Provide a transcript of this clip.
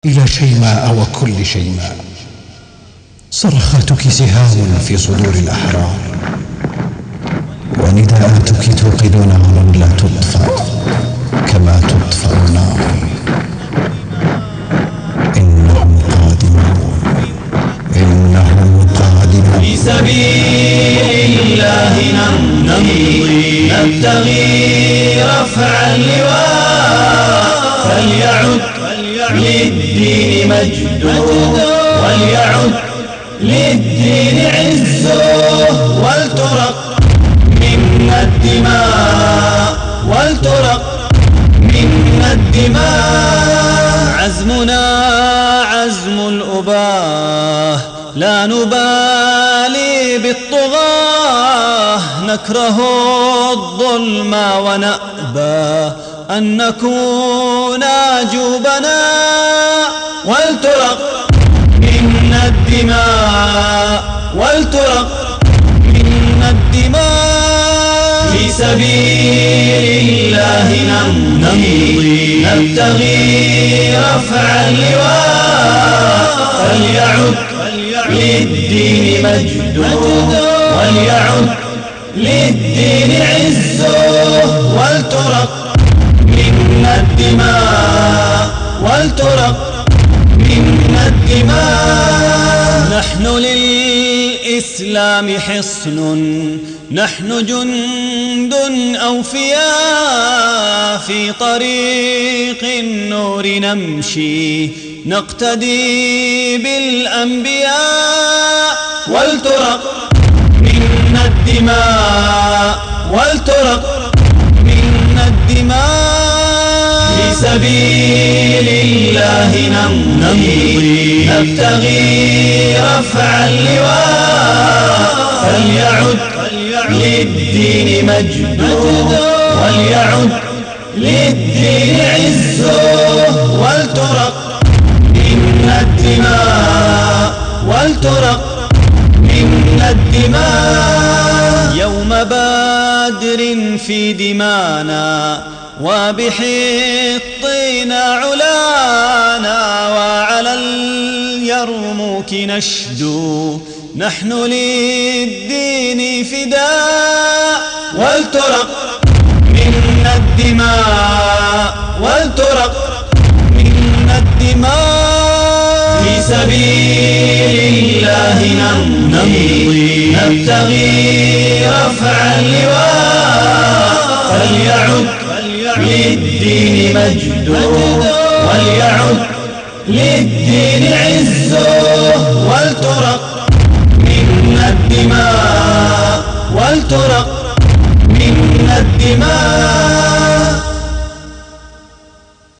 إلى شيماء وكل شيماء، صرخاتك سهام في صدور الأحرار، ونداءاتك توقد نارا لا تطفأ كما تطفأ النار. إنهم قادمون، إنهم قادمون. في سبيل الله نمضي نبتغي رفع اللواء، فليعد للدين مجده وليعد للدين عزه، ولترق منا الدماء ولترق منا الدماء. عزمنا عزم الأباه، لا نبالي بالطغاة، نكره الظلم ونأبى أن نكون جوبنا، ولترق منا الدماء ولترق منا الدماء. في سبيل الله نمضي نبتغي رفع اللواء، فليعد للدين مجده وليعد للدين عزه، ولترق منا الدماء ولترق منا الدماء. نحن للإسلام حصن، نحن جند أوفياء، في طريق النور نمشي نقتدي بالأنبياء، ولترق منا الدماء ولترق منا الدماء. في سبيل الله نمضي نبتغي رفع اللواء، فليعد للدين مجده وليعد للدين عزه، ولترق منا الدماء ولترق منا الدماء. يوم بدر في دمانا وبحطنا علانا، وعلى اليرموك نشدو نحن للدين فداء، ولترق منا الدماء ولترق منا الدماء. في سبيل الله نمضي نبتغي رفع اللواء، فليعد للدين مجده وليعد للدين عزه، ولترق منا الدماء ولترق